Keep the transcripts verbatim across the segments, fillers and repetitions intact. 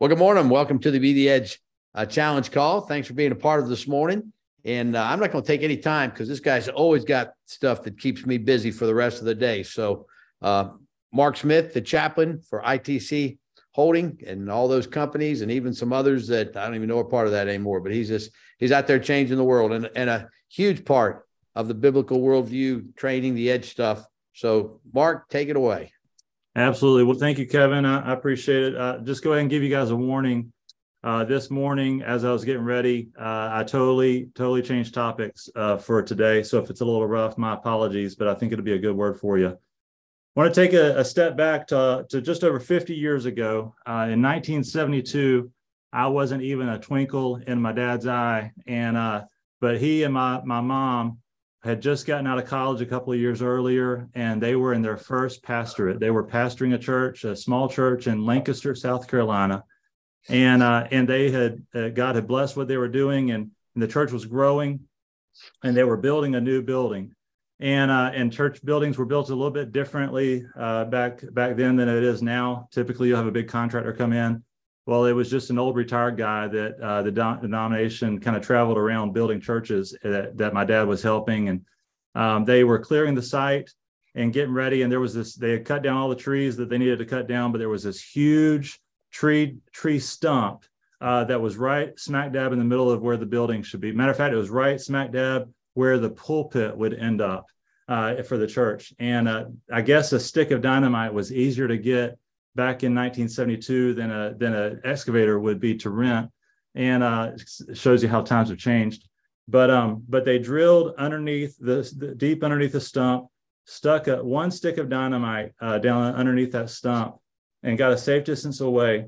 Well, good morning. Welcome to the Be the Edge uh, challenge call. Thanks for being a part of this morning. And uh, I'm not going to take any time because this guy's always got stuff that keeps me busy for the rest of the day. So uh, Mark Smith, the chaplain for I T C Holding and all those companies, and even some others that I don't even know are part of that anymore, but he's just, he's out there changing the world, and, and a huge part of the biblical worldview, training, the edge stuff. So Mark, take it away. Absolutely. Well, thank you, Kevin. I, I appreciate it. Uh, just go ahead and give you guys a warning. Uh, this morning, as I was getting ready, uh, I totally, totally changed topics uh, for today. So if it's a little rough, my apologies, but I think it'll be a good word for you. I want to take a, a step back to, to just over fifty years ago. Uh, in nineteen seventy-two, I wasn't even a twinkle in my dad's eye. And uh, but he and my, my mom had just gotten out of college a couple of years earlier, and they were in their first pastorate. They were pastoring a church, a small church in Lancaster, South Carolina. And uh, and they had, uh, God had blessed what they were doing, and, and the church was growing, and they were building a new building. And uh, and church buildings were built a little bit differently uh, back, back then than it is now. Typically, you'll have a big contractor come in. Well, it was just an old retired guy that uh, the do- denomination kind of traveled around building churches that, that my dad was helping. And um, they were clearing the site and getting ready. And there was this, they had cut down all the trees that they needed to cut down, but there was this huge tree, tree stump uh, that was right smack dab in the middle of where the building should be. Matter of fact, it was right smack dab where the pulpit would end up uh, for the church. And uh, I guess a stick of dynamite was easier to get back in nineteen seventy-two than a than an excavator would be to rent, and uh, it shows you how times have changed. But um, but they drilled underneath the, the deep underneath the stump, stuck a one stick of dynamite uh, down underneath that stump, and got a safe distance away,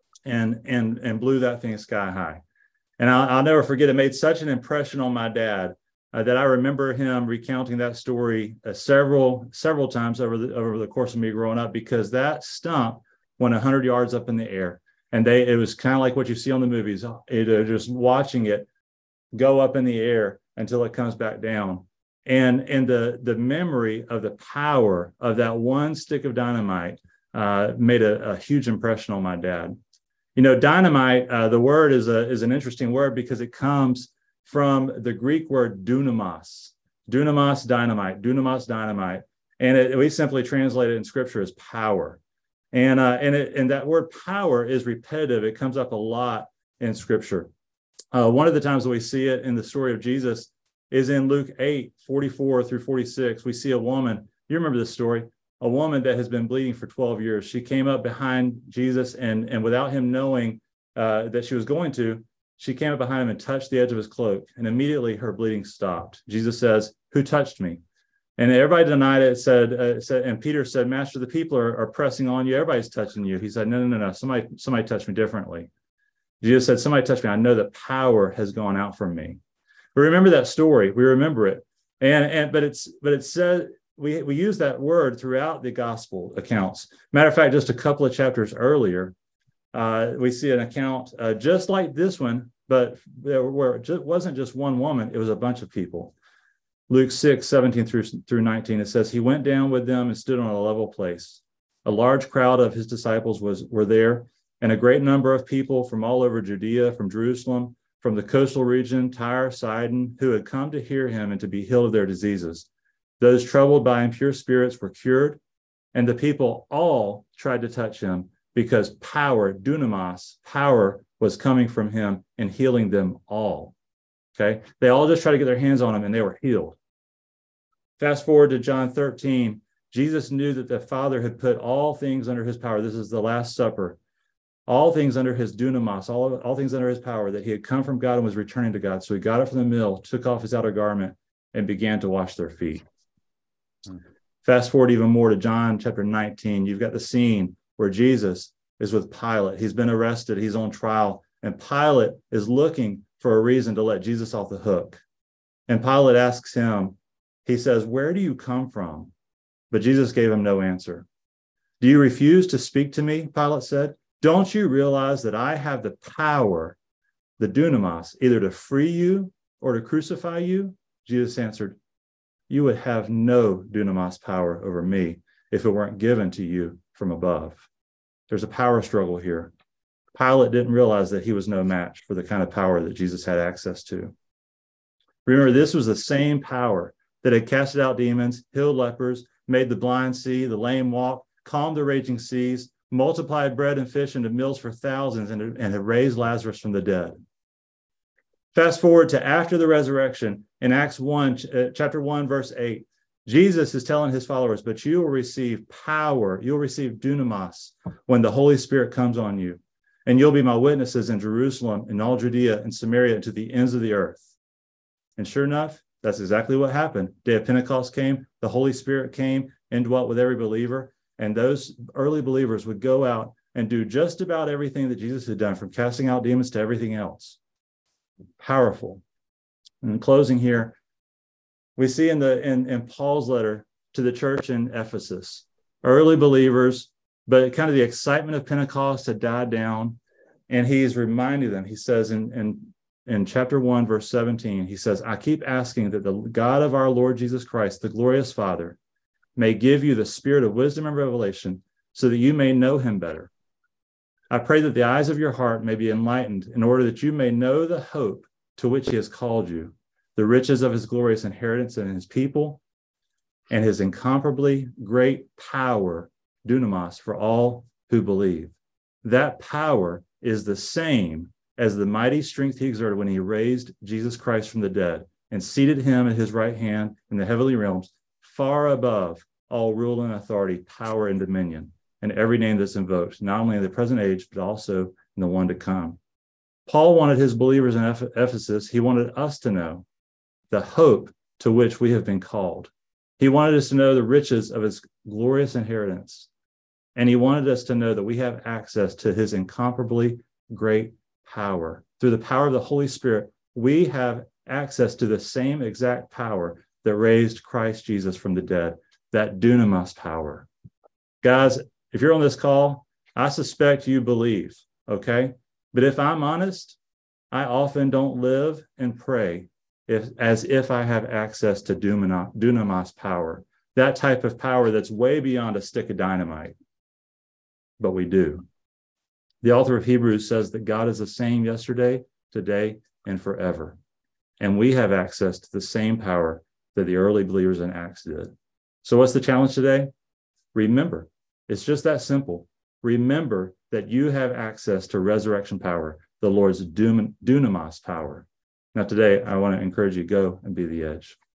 and and and blew that thing sky high. And I'll, I'll never forget. It made such an impression on my dad uh, that I remember him recounting that story uh, several several times over the over the course of me growing up, because that stump went one hundred yards up in the air, and they it was kind of like what you see on the movies. It, uh, just watching it go up in the air until it comes back down, and and the the memory of the power of that one stick of dynamite uh, made a, a huge impression on my dad. You know, dynamite. Uh, the word is a is an interesting word because it comes from the Greek word dunamos, dunamos dynamite, dunamos dynamite, and it, we simply translate it in Scripture as power. And uh, and it, and that word power is repetitive. It comes up a lot in Scripture. Uh, one of the times that we see it in the story of Jesus is in Luke eight, forty-four through forty-six. We see a woman. You remember this story? A woman that has been bleeding for twelve years. She came up behind Jesus, and and without him knowing uh, that she was going to, she came up behind him and touched the edge of his cloak, and immediately her bleeding stopped. Jesus says, "Who touched me?" And everybody denied it. Said, uh, said, and Peter said, "Master, the people are, are pressing on you. Everybody's touching you." He said, "No, no, no, no. Somebody, somebody touched me differently." Jesus said, "Somebody touched me. I know that power has gone out from me." We remember that story. We remember it, and and but it's but it said we we use that word throughout the gospel accounts. Matter of fact, just a couple of chapters earlier, uh, we see an account uh, just like this one, but there were it wasn't just one woman; it was a bunch of people. Luke six, seventeen through, through nineteen, it says, "He went down with them and stood on a level place. A large crowd of his disciples was were there, and a great number of people from all over Judea, from Jerusalem, from the coastal region, Tyre, Sidon, who had come to hear him and to be healed of their diseases. Those troubled by impure spirits were cured, and the people all tried to touch him, because power, dunamis, power was coming from him and healing them all." Okay? They all just tried to get their hands on him, and they were healed. Fast forward to John thirteen. Jesus knew that the Father had put all things under his power. This is the Last Supper. All things under his dunamis, all, all things under his power, that he had come from God and was returning to God. So he got up from the mill, took off his outer garment, and began to wash their feet. Hmm. Fast forward even more to John chapter nineteen. You've got the scene where Jesus is with Pilate. He's been arrested. He's on trial. And Pilate is looking for a reason to let Jesus off the hook. And Pilate asks him, he says, "Where do you come from?" But Jesus gave him no answer. "Do you refuse to speak to me?" Pilate said. "Don't you realize that I have the power, the dunamis, either to free you or to crucify you?" Jesus answered, "You would have no dunamis power over me if it weren't given to you from above." There's a power struggle here. Pilate didn't realize that he was no match for the kind of power that Jesus had access to. Remember, this was the same power that had casted out demons, healed lepers, made the blind see, the lame walk, calmed the raging seas, multiplied bread and fish into meals for thousands, and, and had raised Lazarus from the dead. Fast forward to after the resurrection in Acts one, chapter one, verse eight. Jesus is telling his followers, but you will receive power. You'll receive dunamis when the Holy Spirit comes on you. And you'll be my witnesses in Jerusalem, in all Judea and Samaria, and to the ends of the earth. And sure enough, that's exactly what happened. Day of Pentecost came, the Holy Spirit came and dwelt with every believer. And those early believers would go out and do just about everything that Jesus had done, from casting out demons to everything else. Powerful. And in closing here, we see in the in, in Paul's letter to the church in Ephesus, early believers, but kind of the excitement of Pentecost had died down. And he's reminding them, he says in, in, in chapter one, verse seventeen, he says, I keep asking that the God of our Lord Jesus Christ, the glorious Father, may give you the spirit of wisdom and revelation so that you may know him better. I pray that the eyes of your heart may be enlightened in order that you may know the hope to which he has called you, the riches of his glorious inheritance in his people, and his incomparably great power, dunamis, for all who believe. That power is the same as the mighty strength he exerted when he raised Jesus Christ from the dead and seated him at his right hand in the heavenly realms, far above all rule and authority, power and dominion, and every name that's invoked, not only in the present age, but also in the one to come. Paul wanted his believers in Ephesus, he wanted us to know the hope to which we have been called. He wanted us to know the riches of his glorious inheritance. And he wanted us to know that we have access to his incomparably great power. Through the power of the Holy Spirit, we have access to the same exact power that raised Christ Jesus from the dead, that dunamis power. Guys, if you're on this call, I suspect you believe, okay? But if I'm honest, I often don't live and pray if, as if I have access to dunamis power, that type of power that's way beyond a stick of dynamite. But we do. The author of Hebrews says that God is the same yesterday, today, and forever. And we have access to the same power that the early believers in Acts did. So what's the challenge today? Remember, it's just that simple. Remember that you have access to resurrection power, the Lord's dunamis power. Now today, I want to encourage you, go and be the edge.